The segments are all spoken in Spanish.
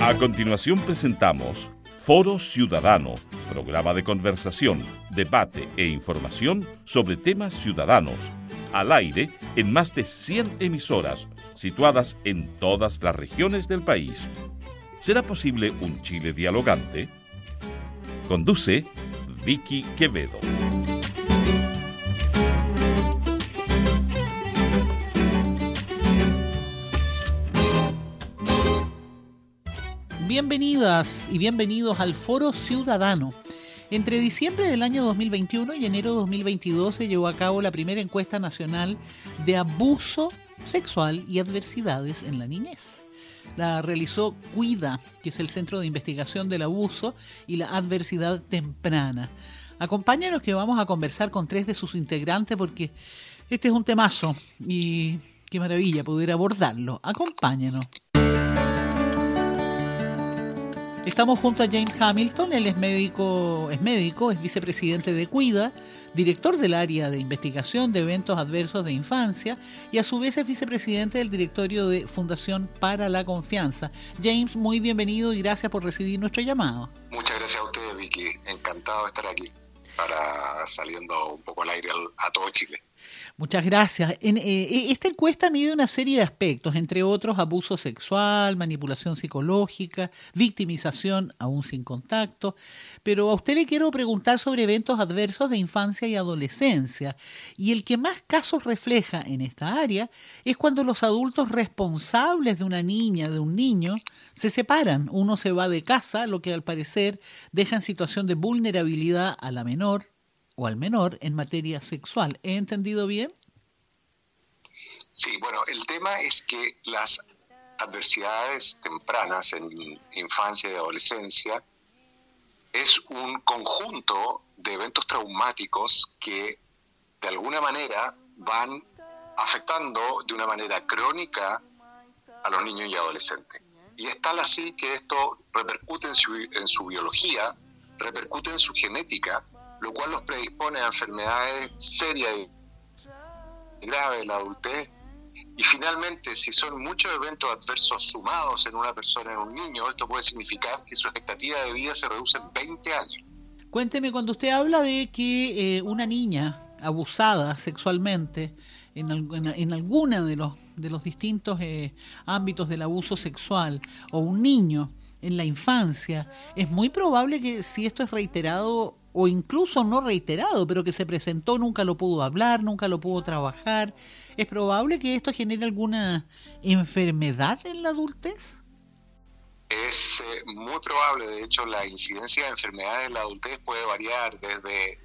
A continuación presentamos Foro Ciudadano, programa de conversación, debate e información sobre temas ciudadanos, al aire en más de 100 emisoras, situadas en todas las regiones del país. ¿Será posible un Chile dialogante? Conduce Vicky Quevedo. Bienvenidas y bienvenidos al Foro Ciudadano. Entre diciembre del año 2021 y enero de 2022 se llevó a cabo la primera encuesta nacional de abuso sexual y adversidades en la niñez. La realizó Cuida, que es el Centro de Investigación del Abuso y la Adversidad Temprana. Acompáñanos que vamos a conversar con 3 de sus integrantes porque este es un temazo y qué maravilla poder abordarlo. Acompáñanos. Estamos junto a James Hamilton, él es médico, es vicepresidente de Cuida, director del área de investigación de eventos adversos de infancia y a su vez es vicepresidente del directorio de Fundación para la Confianza. James, muy bienvenido y gracias por recibir nuestro llamado. Muchas gracias a ustedes, Vicky. Encantado de estar aquí para saliendo un poco al aire a todo Chile. Muchas gracias. Esta encuesta mide una serie de aspectos, entre otros abuso sexual, manipulación psicológica, victimización aún sin contacto, pero a usted le quiero preguntar sobre eventos adversos de infancia y adolescencia, y el que más casos refleja en esta área es cuando los adultos responsables de una niña, de un niño, se separan. Uno se va de casa, lo que al parecer deja en situación de vulnerabilidad a la menor o al menor en materia sexual. ¿He entendido bien? Sí, bueno, el tema es que las adversidades tempranas en infancia y adolescencia es un conjunto de eventos traumáticos que de alguna manera van afectando de una manera crónica a los niños y adolescentes. Y es tal así que esto repercute en su biología, repercute en su genética, lo cual los predispone a enfermedades serias y graves en la adultez. Y finalmente, si son muchos eventos adversos sumados en una persona, en un niño, esto puede significar que su expectativa de vida se reduce en 20 años. Cuénteme, cuando usted habla de que una niña abusada sexualmente en alguna de los distintos ámbitos del abuso sexual, o un niño en la infancia, es muy probable que si esto es reiterado o incluso no reiterado, pero que se presentó, nunca lo pudo hablar, nunca lo pudo trabajar, ¿es probable que esto genere alguna enfermedad en la adultez? Es muy probable. De hecho, la incidencia de enfermedades en la adultez puede variar desde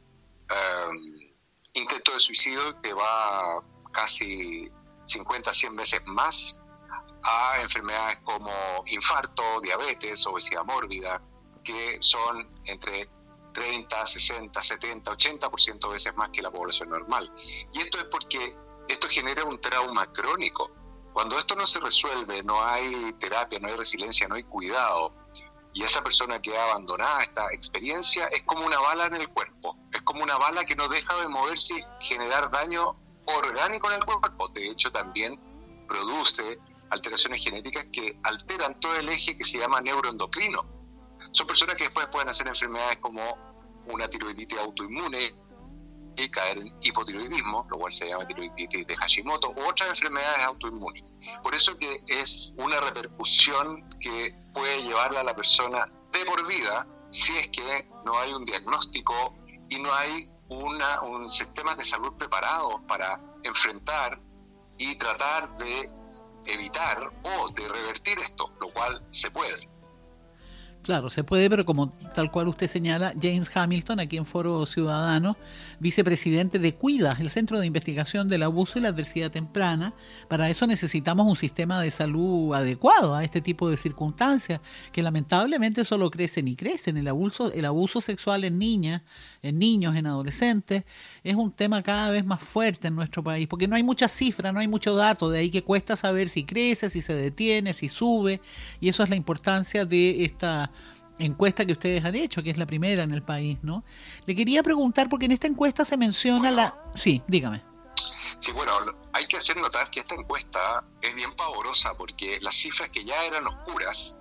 intento de suicidio, que va casi 50 a 100 veces más, a enfermedades como infarto, diabetes, obesidad mórbida, que son entre 30, 60, 70, 80% de veces más que la población normal. Y esto es porque esto genera un trauma crónico. Cuando esto no se resuelve, no hay terapia, no hay resiliencia, no hay cuidado, y esa persona queda abandonada, esta experiencia es como una bala en el cuerpo, es como una bala que no deja de moverse y generar daño orgánico en el cuerpo. De hecho, también produce alteraciones genéticas que alteran todo el eje que se llama neuroendocrino. Son personas que después pueden hacer enfermedades como una tiroiditis autoinmune y caer en hipotiroidismo, lo cual se llama tiroiditis de Hashimoto, u otras enfermedades autoinmunes. Por eso que es una repercusión que puede llevarla a la persona de por vida si es que no hay un diagnóstico y no hay un sistema de salud preparados para enfrentar y tratar de evitar o de revertir esto, lo cual se puede. Claro, se puede, pero como tal cual usted señala, James Hamilton, aquí en Foro Ciudadano, vicepresidente de Cuida, el Centro de Investigación del Abuso y la Adversidad Temprana. Para eso necesitamos un sistema de salud adecuado a este tipo de circunstancias, que lamentablemente solo crecen y crecen. El abuso sexual en niñas, en niños, en adolescentes, es un tema cada vez más fuerte en nuestro país, porque no hay mucha cifra, no hay mucho dato, de ahí que cuesta saber si crece, si se detiene, si sube, y eso es la importancia de esta encuesta que ustedes han hecho, que es la primera en el país, ¿no? Le quería preguntar, porque en esta encuesta se menciona Sí, dígame. Sí, bueno, hay que hacer notar que esta encuesta es bien pavorosa porque las cifras que ya eran oscuras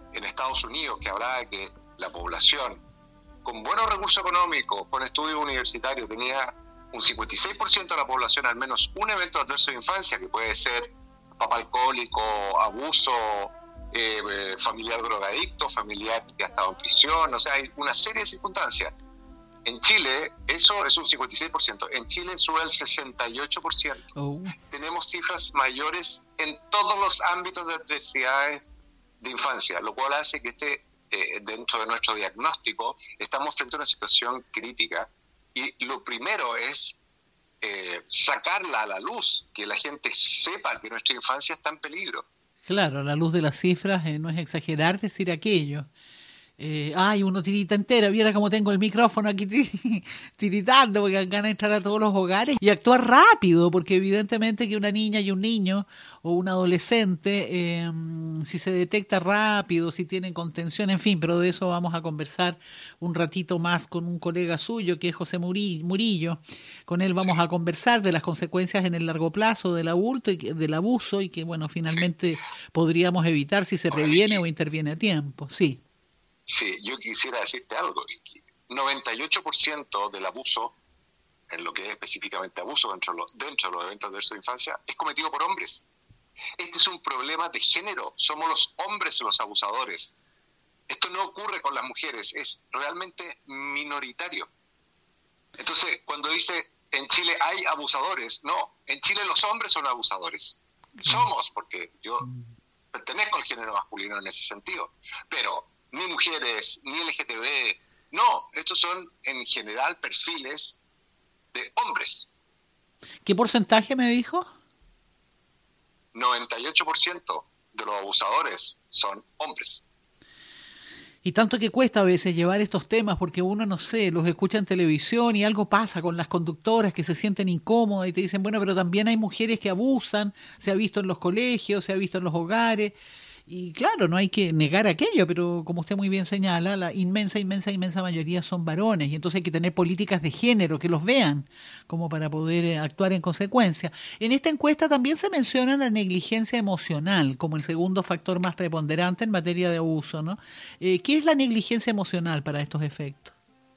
en Estados Unidos, que hablaba de que la población con buenos recursos económicos, con estudios universitarios, tenía un 56% de la población al menos un evento adverso de infancia, que puede ser papá alcohólico, abuso, familiar drogadicto, familiar que ha estado en prisión, o sea, hay una serie de circunstancias. En Chile, eso es un 56%. En Chile sube al 68%. Oh. Tenemos cifras mayores en todos los ámbitos de adversidades de infancia, lo cual hace que dentro de nuestro diagnóstico estamos frente a una situación crítica. Y lo primero es sacarla a la luz, que la gente sepa que nuestra infancia está en peligro. Claro, a la luz de las cifras no es exagerar decir aquello. Uno tirita entera, viera cómo tengo el micrófono aquí tiritando, porque ganas de entrar a todos los hogares y actuar rápido, porque evidentemente que una niña y un niño o un adolescente, si se detecta rápido, si tienen contención, en fin, pero de eso vamos a conversar un ratito más con un colega suyo que es José Murillo. Con él vamos a conversar de las consecuencias en el largo plazo del abuso y que, bueno, finalmente podríamos evitar si se previene o interviene a tiempo. Sí. Sí, yo quisiera decirte algo. 98% del abuso, en lo que es específicamente abuso dentro de los eventos adversos de infancia, es cometido por hombres. Este es un problema de género. Somos los hombres los abusadores. Esto no ocurre con las mujeres, es realmente minoritario. Entonces, cuando dice en Chile hay abusadores, no, en Chile los hombres son abusadores. Somos, porque yo pertenezco al género masculino en ese sentido, pero ni mujeres, ni LGTB, no, estos son en general perfiles de hombres. ¿Qué porcentaje me dijo? 98% de los abusadores son hombres. Y tanto que cuesta a veces llevar estos temas, porque uno, no sé, los escucha en televisión y algo pasa con las conductoras que se sienten incómodas y te dicen, bueno, pero también hay mujeres que abusan, se ha visto en los colegios, se ha visto en los hogares. Y claro, no hay que negar aquello, pero como usted muy bien señala, la inmensa mayoría son varones, y entonces hay que tener políticas de género que los vean como para poder actuar en consecuencia. En esta encuesta también se menciona la negligencia emocional como el segundo factor más preponderante en materia de abuso, ¿no? ¿Qué es la negligencia emocional para estos efectos?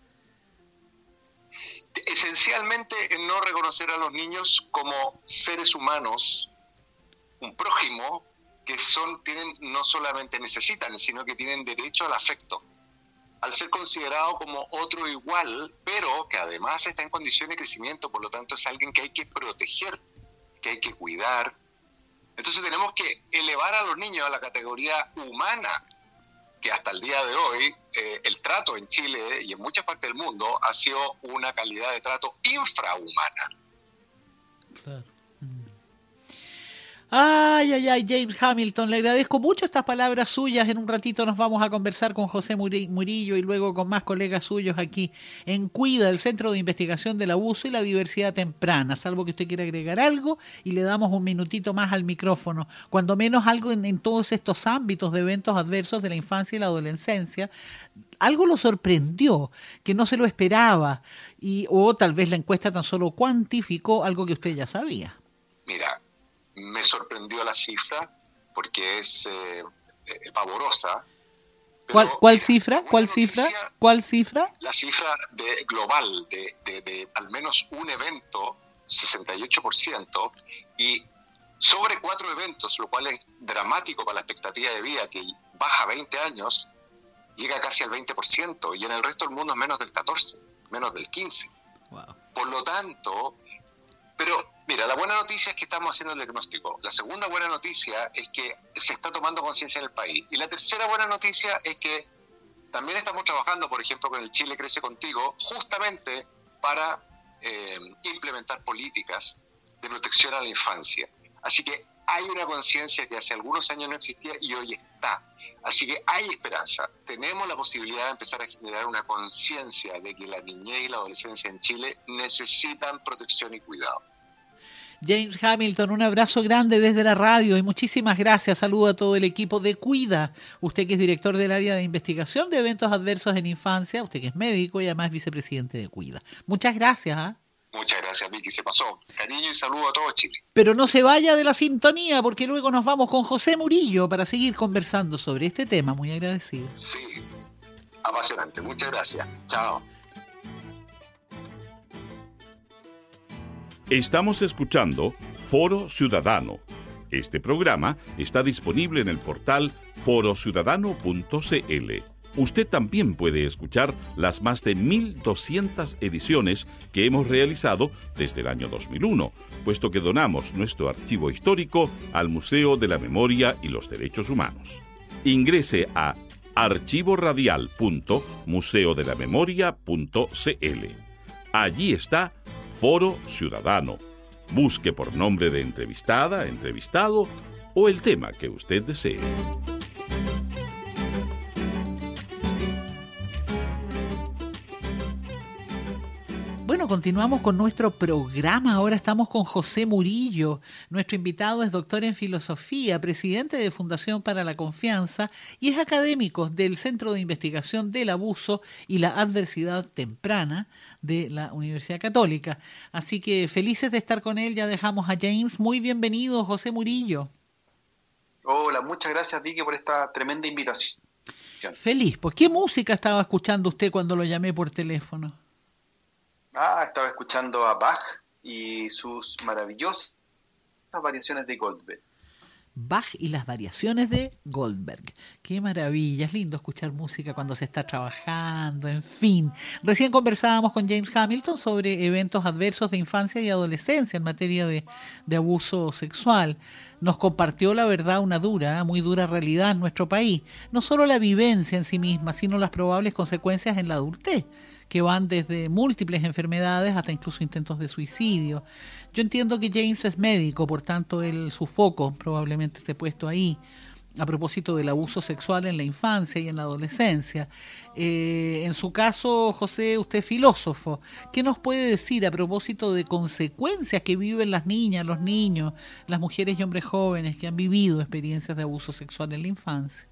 Esencialmente en no reconocer a los niños como seres humanos, un prójimo, que no solamente necesitan, sino que tienen derecho al afecto, al ser considerado como otro igual, pero que además está en condiciones de crecimiento, por lo tanto es alguien que hay que proteger, que hay que cuidar. Entonces tenemos que elevar a los niños a la categoría humana, que hasta el día de hoy el trato en Chile y en muchas partes del mundo ha sido una calidad de trato infrahumana. Claro. James Hamilton, le agradezco mucho estas palabras suyas. En un ratito nos vamos a conversar con José Murillo y luego con más colegas suyos aquí en Cuida, el Centro de Investigación del Abuso y la Diversidad Temprana. Salvo que usted quiera agregar algo y le damos un minutito más al micrófono. Cuando menos algo en todos estos ámbitos de eventos adversos de la infancia y la adolescencia, algo lo sorprendió, que no se lo esperaba, o tal vez la encuesta tan solo cuantificó algo que usted ya sabía. Mira, me sorprendió la cifra porque es pavorosa. ¿Cuál cifra? ¿Cuál cifra? ¿Cuál cifra? La cifra global de al menos un evento, 68%, y sobre 4 eventos, lo cual es dramático para la expectativa de vida, que baja 20 años, llega casi al 20%, y en el resto del mundo es menos del 14%, menos del 15%. Wow. Por lo tanto, pero mira, la buena noticia es que estamos haciendo el diagnóstico. La segunda buena noticia es que se está tomando conciencia en el país. Y la tercera buena noticia es que también estamos trabajando, por ejemplo, con el Chile Crece Contigo, justamente para implementar políticas de protección a la infancia. Así que hay una conciencia que hace algunos años no existía y hoy está. Así que hay esperanza. Tenemos la posibilidad de empezar a generar una conciencia de que la niñez y la adolescencia en Chile necesitan protección y cuidado. James Hamilton, un abrazo grande desde la radio y muchísimas gracias. Saludo a todo el equipo de Cuida. Usted que es director del área de investigación de eventos adversos en infancia, usted que es médico y además vicepresidente de Cuida. Muchas gracias. Muchas gracias, Vicky, se pasó. Cariño y saludo a todo Chile. Pero no se vaya de la sintonía, porque luego nos vamos con José Murillo para seguir conversando sobre este tema. Muy agradecido. Sí, apasionante. Muchas gracias. Chao. Estamos escuchando Foro Ciudadano. Este programa está disponible en el portal forociudadano.cl. Usted también puede escuchar las más de 1.200 ediciones que hemos realizado desde el año 2001, puesto que donamos nuestro archivo histórico al Museo de la Memoria y los Derechos Humanos. Ingrese a archivoradial.museodelamemoria.cl. Allí está Foro Ciudadano. Busque por nombre de entrevistada, entrevistado o el tema que usted desee. Bueno, continuamos con nuestro programa. Ahora estamos con José Murillo. Nuestro invitado es doctor en filosofía, presidente de Fundación para la Confianza y es académico del Centro de Investigación del Abuso y la Adversidad Temprana de la Universidad Católica. Así que felices de estar con él. Ya dejamos a James. Muy bienvenido, José Murillo. Hola, muchas gracias, Vicky, por esta tremenda invitación. Feliz. ¿Por qué música estaba escuchando usted cuando lo llamé por teléfono? Estaba escuchando a Bach y sus maravillosas variaciones de Goldberg. Bach y las variaciones de Goldberg. Qué maravilla, es lindo escuchar música cuando se está trabajando, en fin. Recién conversábamos con James Hamilton sobre eventos adversos de infancia y adolescencia en materia de abuso sexual. Nos compartió la verdad, una muy dura realidad en nuestro país. No solo la vivencia en sí misma, sino las probables consecuencias en la adultez, que van desde múltiples enfermedades hasta incluso intentos de suicidio. Yo entiendo que James es médico, por tanto su foco probablemente esté puesto ahí, a propósito del abuso sexual en la infancia y en la adolescencia. En su caso, José, usted es filósofo. ¿Qué nos puede decir a propósito de consecuencias que viven las niñas, los niños, las mujeres y hombres jóvenes que han vivido experiencias de abuso sexual en la infancia?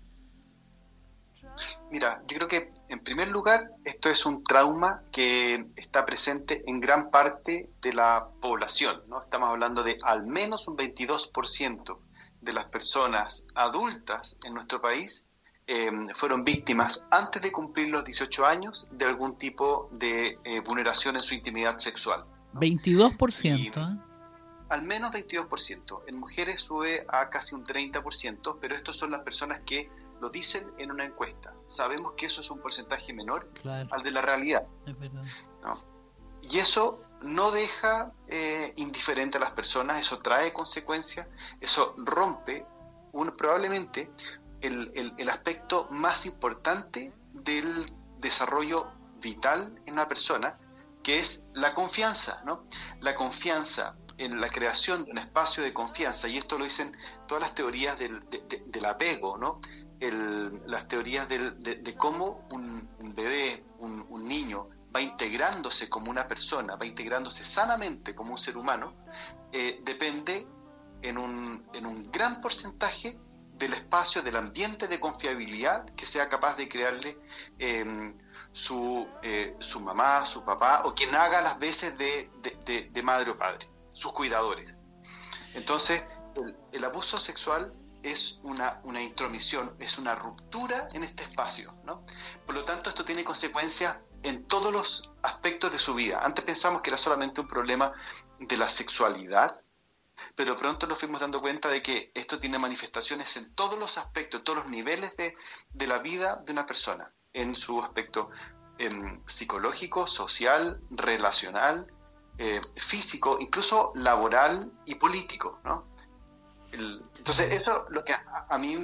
Mira, yo creo que en primer lugar esto es un trauma que está presente en gran parte de la población, ¿no? Estamos hablando de al menos un 22% de las personas adultas en nuestro país fueron víctimas antes de cumplir los 18 años de algún tipo de vulneración en su intimidad sexual, ¿no? 22%. Al menos 22%. En mujeres sube a casi un 30%, pero estos son las personas que lo dicen en una encuesta. Sabemos que eso es un porcentaje menor, claro, al de la realidad. Es verdad. ¿No? Y eso no deja indiferente a las personas, eso trae consecuencias, eso rompe probablemente el aspecto más importante del desarrollo vital en una persona, que es la confianza, ¿no? La confianza en la creación de un espacio de confianza, y esto lo dicen todas las teorías del apego, ¿no? Las teorías de cómo un bebé, un niño, va integrándose como una persona, va integrándose sanamente como un ser humano, depende en un gran porcentaje del espacio, del ambiente de confiabilidad que sea capaz de crearle su mamá, su papá, o quien haga las veces de madre o padre, sus cuidadores. Entonces, el abuso sexual es una intromisión, es una ruptura en este espacio, ¿no? Por lo tanto, esto tiene consecuencias en todos los aspectos de su vida. Antes pensamos que era solamente un problema de la sexualidad, pero pronto nos fuimos dando cuenta de que esto tiene manifestaciones en todos los aspectos, en todos los niveles de la vida de una persona, en su aspecto psicológico, social, relacional, físico, incluso laboral y político, ¿no? Entonces eso lo que a mí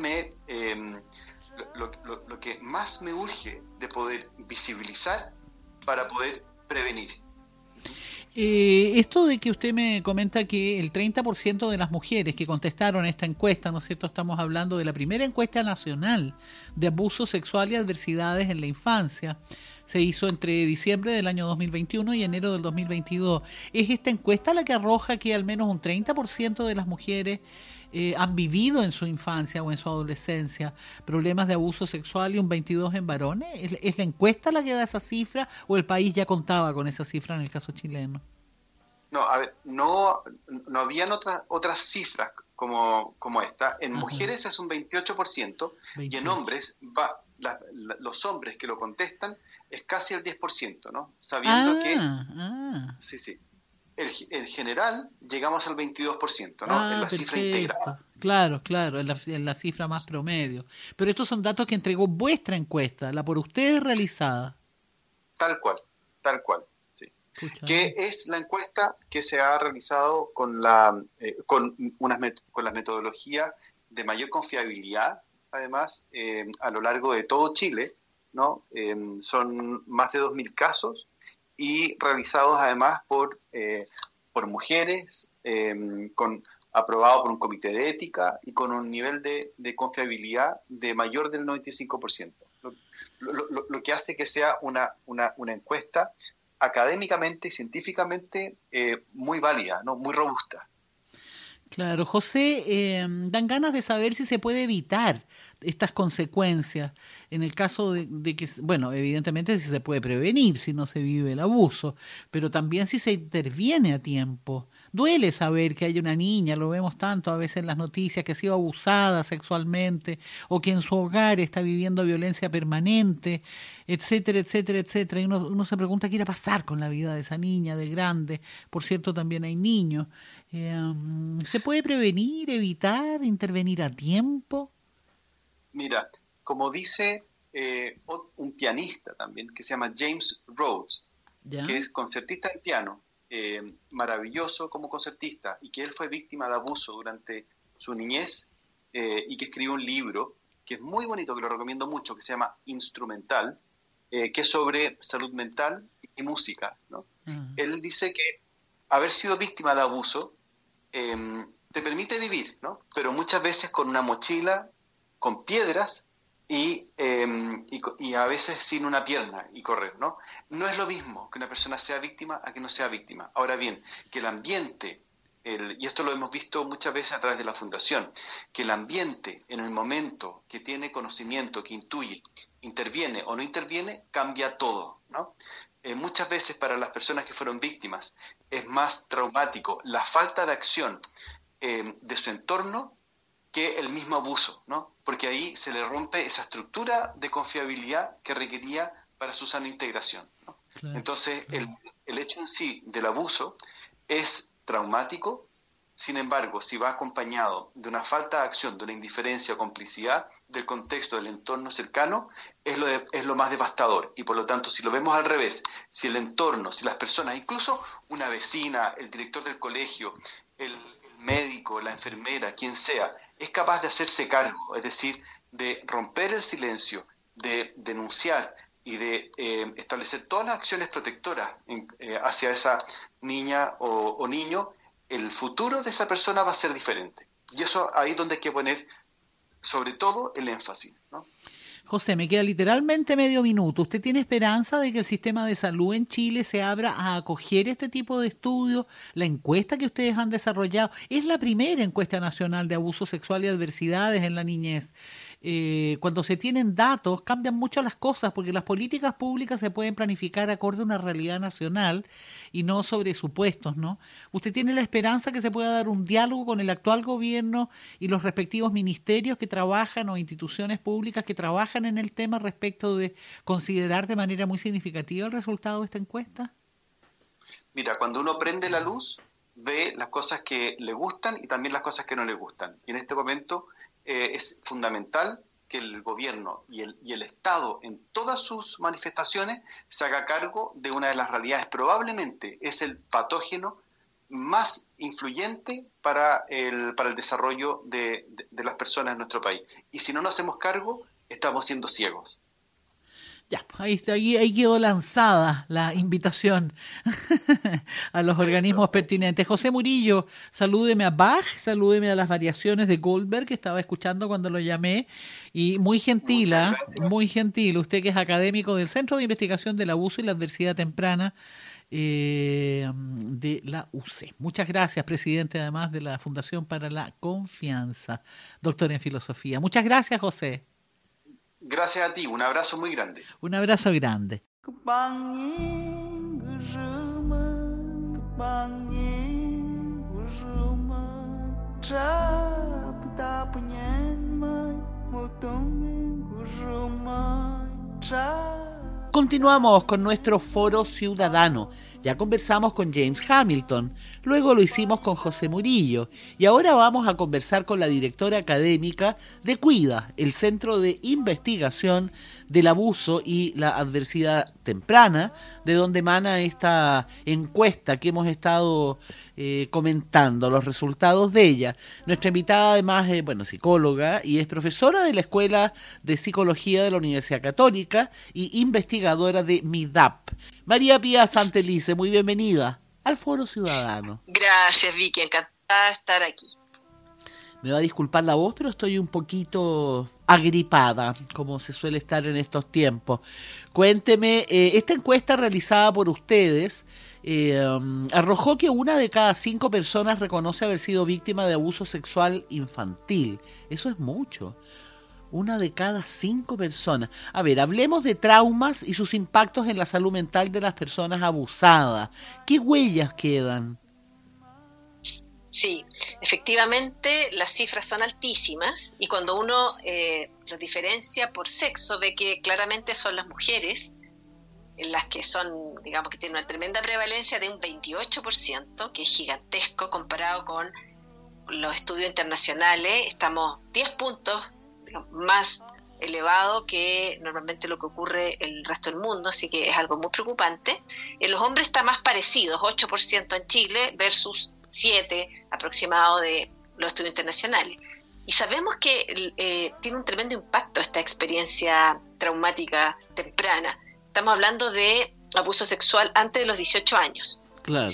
lo que más me urge de poder visibilizar para poder prevenir. Esto de que usted me comenta que el 30% de las mujeres que contestaron esta encuesta, ¿no es cierto? Estamos hablando de la primera encuesta nacional de abuso sexual y adversidades en la infancia. se hizo entre diciembre del año 2021 y enero del 2022. Es esta encuesta la que arroja que al menos un 30% de las mujeres han vivido en su infancia o en su adolescencia problemas de abuso sexual y un 22% en varones. ¿Es la encuesta la que da esa cifra o el país ya contaba con esa cifra en el caso chileno? No, a ver, no habían otras cifras como esta. En mujeres es un 28% y en hombres los hombres que lo contestan es casi el 10%, ¿no? Sabiendo que sí. En general llegamos al 22%, ¿no? En la cifra integrada. Claro, en la cifra más promedio. Pero estos son datos que entregó vuestra encuesta, la por ustedes realizada. Tal cual. Sí. Que es la encuesta que se ha realizado con las metodologías de mayor confiabilidad, además, a lo largo de todo Chile, ¿no? Son más de 2.000 casos y realizados además por mujeres, aprobado por un comité de ética y con un nivel de confiabilidad de mayor del 95%. Lo que hace que sea una encuesta académicamente y científicamente muy válida, ¿no? Muy robusta. Claro, José, dan ganas de saber si se puede evitar estas consecuencias en el caso de que, bueno, evidentemente si se puede prevenir si no se vive el abuso, pero también si se interviene a tiempo. Duele saber que hay una niña, lo vemos tanto a veces en las noticias, que ha sido abusada sexualmente o que en su hogar está viviendo violencia permanente, etcétera, etcétera, etcétera. Y uno se pregunta qué irá a pasar con la vida de esa niña, de grande. Por cierto, también hay niños. ¿Se puede prevenir, evitar, intervenir a tiempo? Mira, como dice un pianista también, que se llama James Rhodes, ¿ya? Que es concertista de piano, maravilloso como concertista, y que él fue víctima de abuso durante su niñez, y que escribió un libro que es muy bonito, que lo recomiendo mucho, que se llama Instrumental, que es sobre salud mental y música, ¿no? Él dice que haber sido víctima de abuso te permite vivir, ¿no? Pero muchas veces con una mochila, con piedras y a veces sin una pierna y correr, ¿no? No es lo mismo que una persona sea víctima a que no sea víctima. Ahora bien, que el ambiente, y esto lo hemos visto muchas veces a través de la Fundación, que el ambiente en el momento que tiene conocimiento, que intuye, interviene o no interviene, cambia todo, ¿no? Muchas veces para las personas que fueron víctimas es más traumático la falta de acción de su entorno que el mismo abuso, ¿no? Porque ahí se le rompe esa estructura de confiabilidad que requería para su sana integración, ¿no? Claro. Entonces, el hecho en sí del abuso es traumático. Sin embargo, si va acompañado de una falta de acción, de una indiferencia o complicidad del contexto del entorno cercano, es lo más devastador. Y por lo tanto, si lo vemos al revés, si el entorno, si las personas, incluso una vecina, el director del colegio, el médico, la enfermera, quien sea, es capaz de hacerse cargo, es decir, de romper el silencio, de denunciar y de establecer todas las acciones protectoras hacia esa niña o niño, el futuro de esa persona va a ser diferente. Y eso ahí es donde hay que poner sobre todo el énfasis, ¿no? José, me queda literalmente medio minuto. ¿Usted tiene esperanza de que el sistema de salud en Chile se abra a acoger este tipo de estudios? La encuesta que ustedes han desarrollado es la primera encuesta nacional de abuso sexual y adversidades en la niñez. Cuando se tienen datos cambian mucho las cosas porque las políticas públicas se pueden planificar acorde a una realidad nacional y no sobre supuestos, ¿no? ¿Usted tiene la esperanza que se pueda dar un diálogo con el actual gobierno y los respectivos ministerios que trabajan o instituciones públicas que trabajan en el tema respecto de considerar de manera muy significativa el resultado de esta encuesta? Mira, cuando uno prende la luz, ve las cosas que le gustan y también las cosas que no le gustan. Y en este momento es fundamental que el gobierno y el Estado en todas sus manifestaciones se haga cargo de una de las realidades. Probablemente es el patógeno más influyente para el desarrollo de las personas en nuestro país. Y si no nos hacemos cargo, estamos siendo ciegos. Ya, pues ahí quedó lanzada la invitación a los organismos pertinentes. José Murillo, salúdeme a Bach, salúdeme a las variaciones de Goldberg que estaba escuchando cuando lo llamé, y muy gentil, usted que es académico del Centro de Investigación del Abuso y la Adversidad Temprana de la UC. Muchas gracias, presidente además de la Fundación para la Confianza, doctor en filosofía. Muchas gracias, José. Gracias a ti, un abrazo muy grande. Un abrazo grande. Continuamos con nuestro foro ciudadano. Ya conversamos con James Hamilton, luego lo hicimos con José Murillo y ahora vamos a conversar con la directora académica de Cuida, el Centro de Investigación del Abuso y la Adversidad Temprana, de donde emana esta encuesta que hemos estado comentando, los resultados de ella. Nuestra invitada además es psicóloga y es profesora de la Escuela de Psicología de la Universidad Católica y investigadora de MIDAP. María Pía Santelice, muy bienvenida al Foro Ciudadano. Gracias, Vicky, encantada de estar aquí. Me va a disculpar la voz, pero estoy un poquito agripada, como se suele estar en estos tiempos. Cuénteme, esta encuesta realizada por ustedes arrojó que 1 de cada 5 personas reconoce haber sido víctima de abuso sexual infantil. Eso es mucho. 1 de cada 5 personas. A ver, hablemos de traumas y sus impactos en la salud mental de las personas abusadas. ¿Qué huellas quedan? Sí, efectivamente las cifras son altísimas y cuando uno los diferencia por sexo ve que claramente son las mujeres las que son, digamos, que tienen una tremenda prevalencia de un 28%, que es gigantesco comparado con los estudios internacionales. Estamos 10 puntos más elevado que normalmente lo que ocurre en el resto del mundo, así que es algo muy preocupante. En los hombres está más parecido, 8% en Chile versus 7% aproximado de los estudios internacionales. Y sabemos que tiene un tremendo impacto esta experiencia traumática temprana. Estamos hablando de abuso sexual antes de los 18 años. Claro.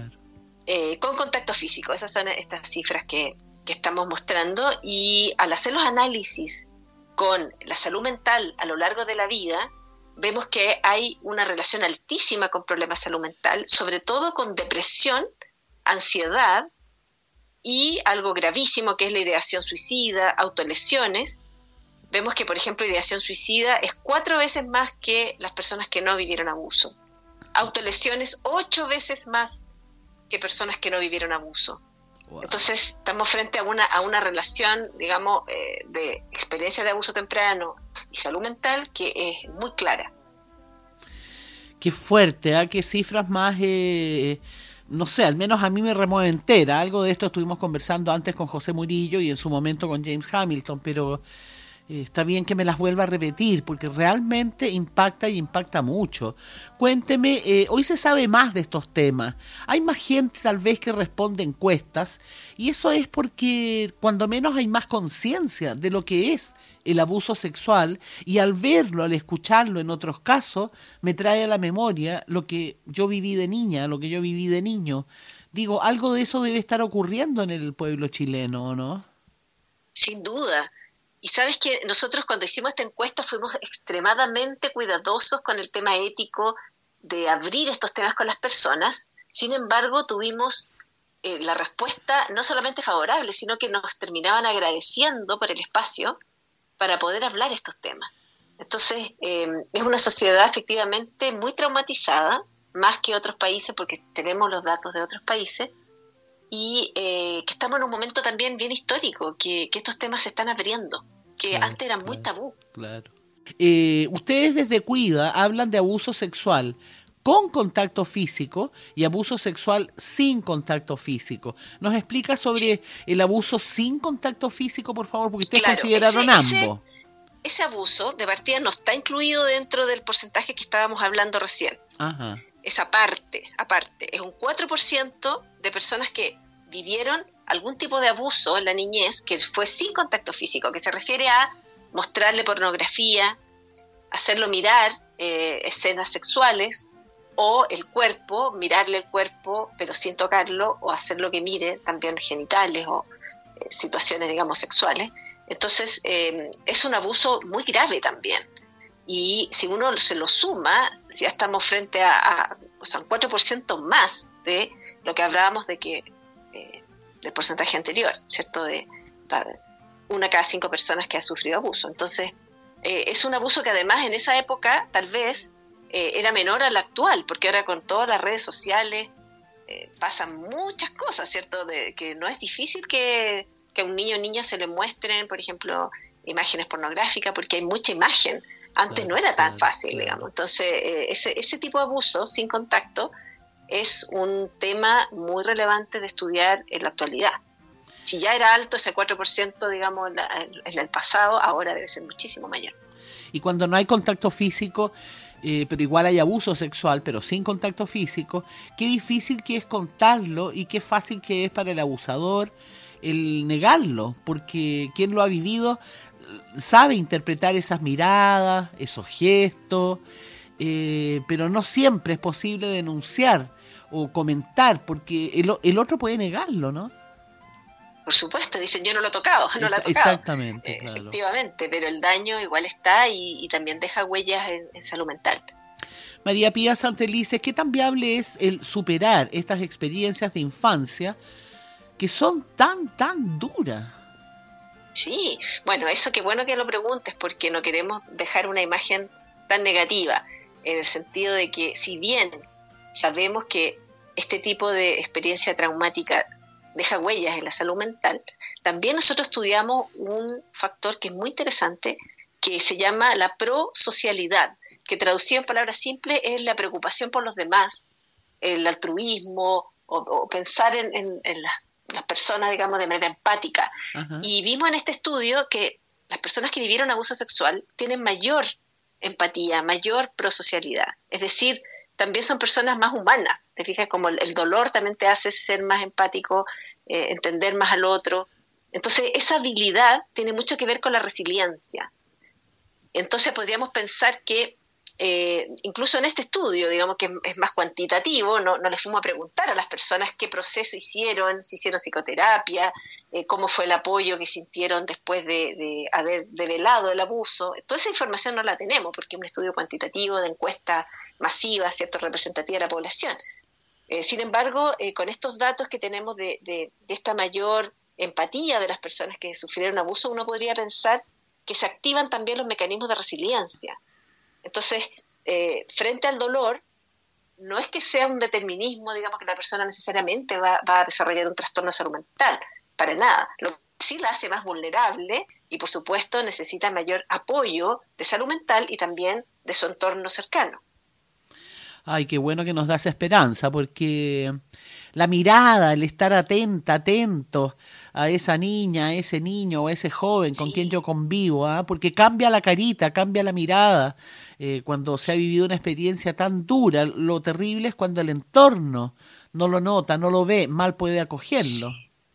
Con contacto físico, esas son estas cifras que estamos mostrando, y al hacer los análisis con la salud mental a lo largo de la vida, vemos que hay una relación altísima con problemas de salud mental, sobre todo con depresión, ansiedad y algo gravísimo que es la ideación suicida, autolesiones. Vemos que, por ejemplo, ideación suicida es 4 veces más que las personas que no vivieron abuso. Autolesiones 8 veces más que personas que no vivieron abuso. Wow. Entonces estamos frente a una relación, digamos, de experiencia de abuso temprano y salud mental que es muy clara. Qué fuerte, ¿eh? Qué cifras más, no sé, al menos a mí me remueve entera. Algo de esto estuvimos conversando antes con José Murillo y en su momento con James Hamilton, pero está bien que me las vuelva a repetir porque realmente impacta y impacta mucho. Cuénteme, hoy se sabe más de estos temas. Hay más gente tal vez que responde encuestas y eso es porque cuando menos hay más conciencia de lo que es el abuso sexual, y al verlo, al escucharlo en otros casos, me trae a la memoria lo que yo viví de niña, lo que yo viví de niño. Digo, algo de eso debe estar ocurriendo en el pueblo chileno, ¿no? Sin duda. Y sabes que nosotros cuando hicimos esta encuesta fuimos extremadamente cuidadosos con el tema ético de abrir estos temas con las personas. Sin embargo, tuvimos la respuesta no solamente favorable, sino que nos terminaban agradeciendo por el espacio para poder hablar estos temas. Entonces, es una sociedad efectivamente muy traumatizada, más que otros países, porque tenemos los datos de otros países, y que estamos en un momento también bien histórico, que estos temas se están abriendo, que antes eran muy tabú. Claro. Ustedes desde Cuida hablan de abuso sexual con contacto físico y abuso sexual sin contacto físico. ¿Nos explica sobre el abuso sin contacto físico, por favor? Porque ustedes consideraron ambos. Ese abuso de partida no está incluido dentro del porcentaje que estábamos hablando recién. Ajá. Es aparte, es un 4% de personas que vivieron algún tipo de abuso en la niñez que fue sin contacto físico, que se refiere a mostrarle pornografía, hacerlo mirar escenas sexuales, o el cuerpo, mirarle el cuerpo pero sin tocarlo, o hacerlo que mire también genitales o situaciones, digamos, sexuales. Entonces es un abuso muy grave también. Y si uno se lo suma, ya estamos frente a un 4% más de lo que hablábamos de que del porcentaje anterior, ¿cierto? De una cada 5 personas que ha sufrido abuso. Entonces, es un abuso que además en esa época tal vez era menor al actual, porque ahora con todas las redes sociales pasan muchas cosas, ¿cierto? Que no es difícil que a un niño o niña se le muestren, por ejemplo, imágenes pornográficas, porque hay mucha imagen. Antes no era tan fácil, digamos. Entonces, ese tipo de abuso sin contacto es un tema muy relevante de estudiar en la actualidad. Si ya era alto ese 4%, digamos, en el pasado, ahora debe ser muchísimo mayor. Y cuando no hay contacto físico, pero igual hay abuso sexual, pero sin contacto físico, qué difícil que es contarlo y qué fácil que es para el abusador el negarlo, porque quien lo ha vivido sabe interpretar esas miradas, esos gestos, pero no siempre es posible denunciar o comentar, porque el otro puede negarlo, ¿no? Por supuesto, dicen yo no lo he tocado, no lo he tocado. Exactamente, claro. Efectivamente, pero el daño igual está y también deja huellas en salud mental. María Pía Santelices, ¿qué tan viable es el superar estas experiencias de infancia que son tan duras? Sí, bueno, eso qué bueno que lo preguntes, porque no queremos dejar una imagen tan negativa, en el sentido de que si bien sabemos que este tipo de experiencia traumática deja huellas en la salud mental, también nosotros estudiamos un factor que es muy interesante, que se llama la prosocialidad, que traducido en palabras simples es la preocupación por los demás, el altruismo, o pensar en las personas, digamos, de manera empática. Ajá. Y vimos en este estudio que las personas que vivieron abuso sexual tienen mayor empatía, mayor prosocialidad. Es decir, también son personas más humanas. Te fijas como el dolor también te hace ser más empático, entender más al otro. Entonces, esa habilidad tiene mucho que ver con la resiliencia. Entonces, podríamos pensar que incluso en este estudio, digamos que es más cuantitativo, no les fuimos a preguntar a las personas qué proceso hicieron, si hicieron psicoterapia, cómo fue el apoyo que sintieron después de haber develado el abuso. Toda esa información no la tenemos porque es un estudio cuantitativo de encuesta masiva, ¿cierto?, representativa de la población. Sin embargo, con estos datos que tenemos de esta mayor empatía de las personas que sufrieron abuso, uno podría pensar que se activan también los mecanismos de resiliencia. Entonces, frente al dolor, no es que sea un determinismo, digamos, que la persona necesariamente va a desarrollar un trastorno de salud mental, para nada. Lo que sí la hace más vulnerable y, por supuesto, necesita mayor apoyo de salud mental y también de su entorno cercano. Ay, qué bueno que nos da esa esperanza, porque la mirada, el estar atento a esa niña, a ese niño o a ese joven con quien yo convivo, porque cambia la carita, cambia la mirada. Cuando se ha vivido una experiencia tan dura, lo terrible es cuando el entorno no lo nota, no lo ve, mal puede acogerlo.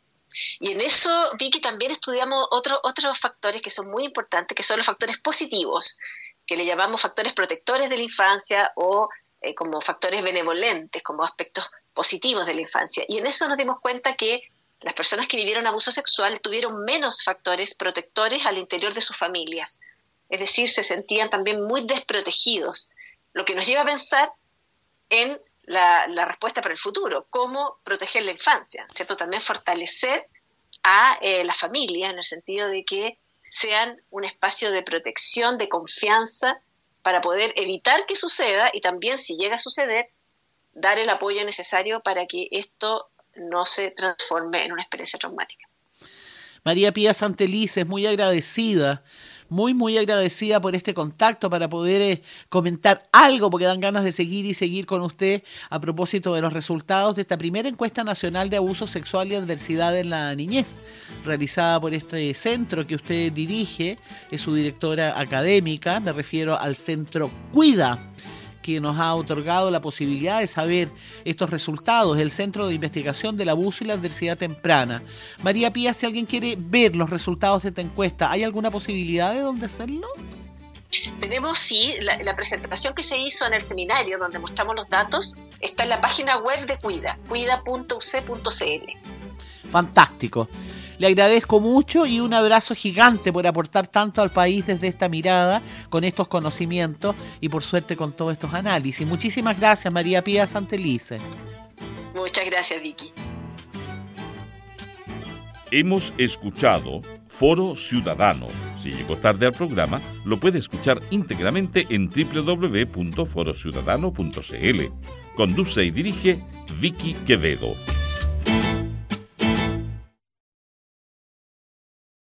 Y en eso, Vicky, también estudiamos otros factores que son muy importantes, que son los factores positivos, que le llamamos factores protectores de la infancia o como factores benevolentes, como aspectos positivos de la infancia. Y en eso nos dimos cuenta que las personas que vivieron abuso sexual tuvieron menos factores protectores al interior de sus familias. Es decir, se sentían también muy desprotegidos, lo que nos lleva a pensar en la respuesta para el futuro, cómo proteger la infancia, ¿cierto? También fortalecer a la familia en el sentido de que sean un espacio de protección, de confianza, para poder evitar que suceda y también, si llega a suceder, dar el apoyo necesario para que esto no se transforme en una experiencia traumática. María Pía Santelices, muy agradecida, muy agradecida por este contacto para poder comentar algo, porque dan ganas de seguir con usted a propósito de los resultados de esta primera encuesta nacional de abuso sexual y adversidad en la niñez, realizada por este centro que usted dirige, es su directora académica, me refiero al Centro Cuida, que nos ha otorgado la posibilidad de saber estos resultados, el Centro de Investigación del Abuso y la Adversidad Temprana. María Pía, si alguien quiere ver los resultados de esta encuesta, ¿hay alguna posibilidad de dónde hacerlo? Tenemos, sí, la presentación que se hizo en el seminario donde mostramos los datos, está en la página web de Cuida, cuida.uc.cl. Fantástico. Le agradezco mucho y un abrazo gigante por aportar tanto al país desde esta mirada, con estos conocimientos y por suerte con todos estos análisis. Muchísimas gracias, María Pía Santelice. Muchas gracias, Vicky. Hemos escuchado Foro Ciudadano. Si llegó tarde al programa, lo puede escuchar íntegramente en www.forociudadano.cl. Conduce y dirige Vicky Quevedo.